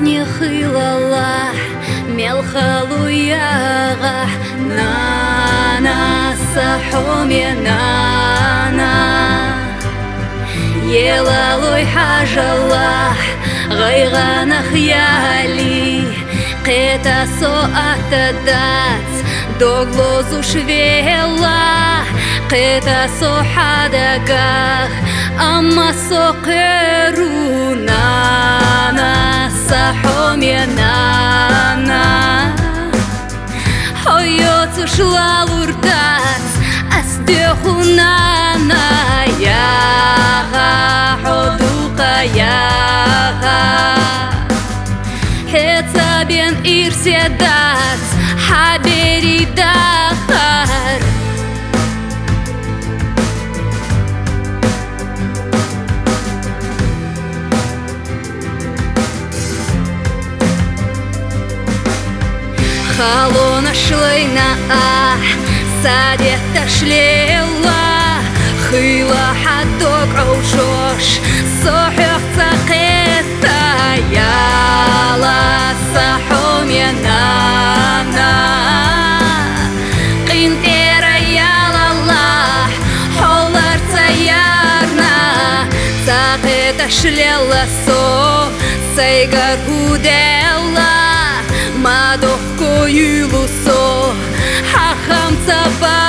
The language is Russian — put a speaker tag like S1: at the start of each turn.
S1: не хилала мелхалуяга на сахоме на елалой хажала гайгана хьяли قيتا سوءات دات دوغلو زوشвела قيتا سو حدقا أما سوقرو نانا سحومي نانا هيوتو شلالوردات أسديخو نانا ياغا حدوقا ياغا هتا بين إرسيادات حبيري داخر خالونا شلينا سادية تشليلا خيلا حدوك عوشوش صحيح تقيتا يالا صحوم يا نانا قينتيرا يالا الله حولر تيارنا تقيتا شليلا سو سيغر هوديلا ما دوخ كويلو سو حخام تبا